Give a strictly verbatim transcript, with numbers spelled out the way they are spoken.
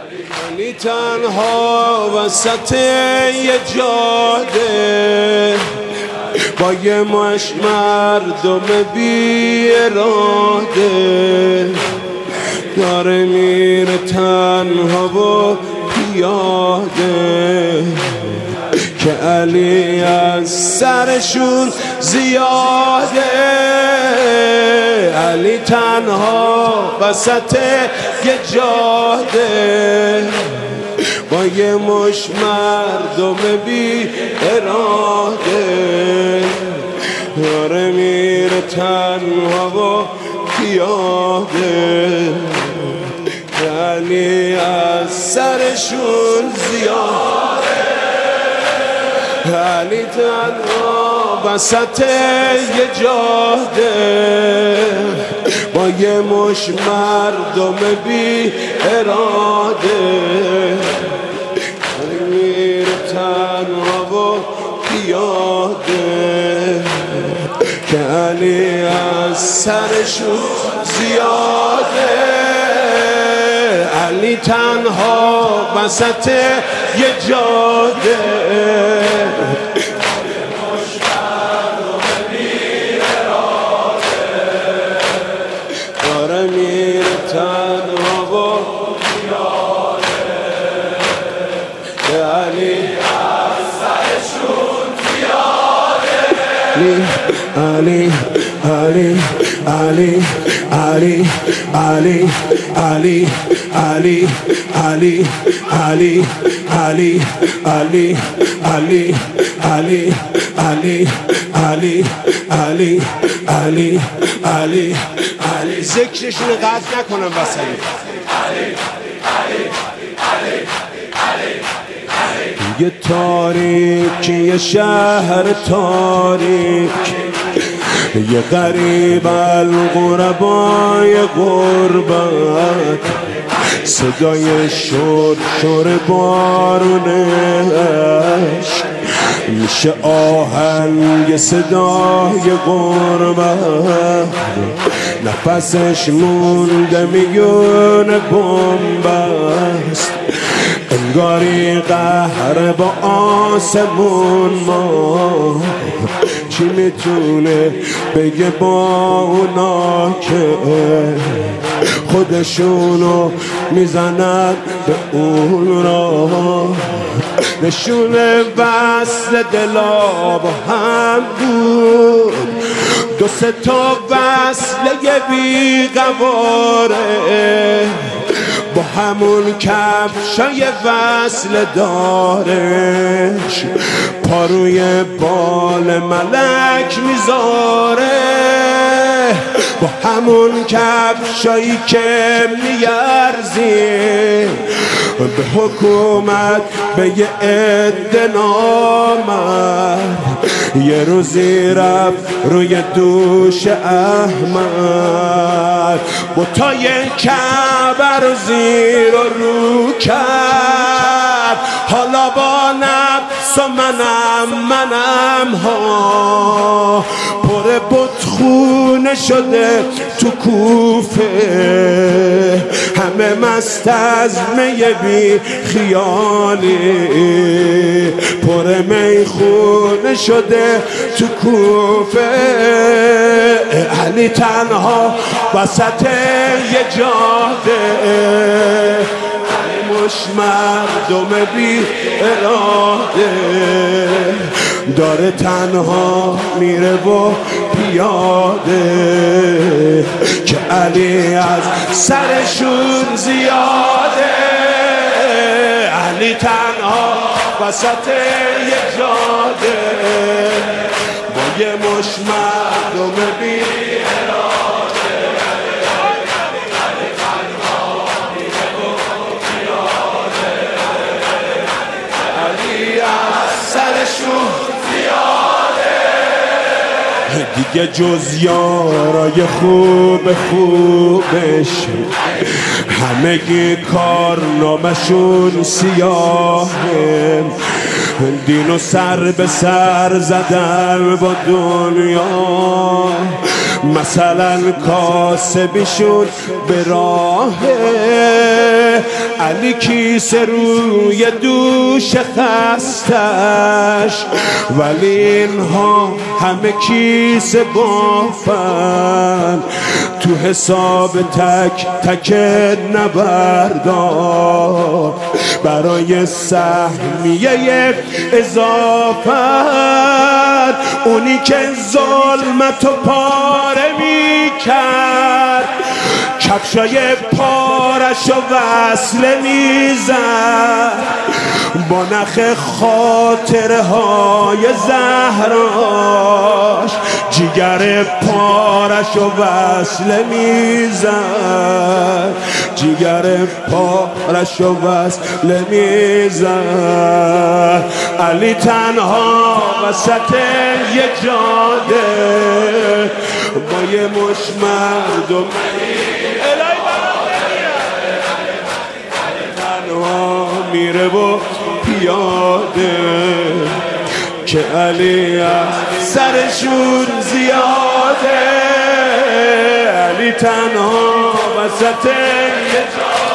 علی تنها وسط یه جاده با یه مش مردم بی اراده داره میره تنها و پیاده که علی از سرشون زیاده. علی تنها وسط یه جاده با یه مش مردم بی اراده داره میره تنها و پیاده. علی از سرشون زیاده. علی تنها وسط یه جاده با یه مش مردم بی اراده میره تنها و پیاده که علی از سرشون زیاده. علی تنها وسط یه جاده داره میره تنها و پیاده که علی از سرشون زیاده. علی علی علی علی علی علی علی علی علی علی علی علی علی علی علی علی علی علی علی ذکرشون قطع نکنم وسط. یه تاریک یه شهر تاریک یه غریب الغربای غربت صدای شور شور بارونش میشه آهنگ صدای غربت نفسش مونده میونه بمبست انگاری قهر با آسمون ما چی میتونه بگه با اونا که خودشونو میزنن به اون را نشونه وصل دلا با هم بود دو سه تا وصله بی قواره با همون کفشای وصل دارش پاروی بال ملک میذاره با همون کفشایی که میارزی به حکومت به یه عده نامد یه روزی رفت روی دوش احمد بتای کعبه رو زیر و رو کرد حالا با نفس و منم منم ها پر بتخونه شده تو کوفه همه مست از می بی خیالی پر میخونه شده تو کوفه. علی تنها وسط یه جاده مش مردم بی اراده داره تنها میره و پیاده که علی از سرشون زیاده. علی تنها وسط یه جاده با یه مش مردم بی اراده علی تنها میره و پیاده علی از سرشون دیگه جز یارای خوب خوبش همگی کارنامشون سیاهه دین و سر به سر زدن با دنیا مثلا کاسبیشون به راه علی کیسه روی دوش خستش، ولی اینها همه کیسه بافن، تو حساب تک تک نبردار برای سهمیه اضافت. اونی که ظلمتو پاره می کرد، کفشای پارشو وصله میزد، با نخ خاطره های زهراش جیگر پارشو وصله میزد، جیگر پارشو وصله میزد. علی تنها وسط یه جاده با یه مش مردم میره و پیاده که علی از سرشون زیاده. علی تنها وسط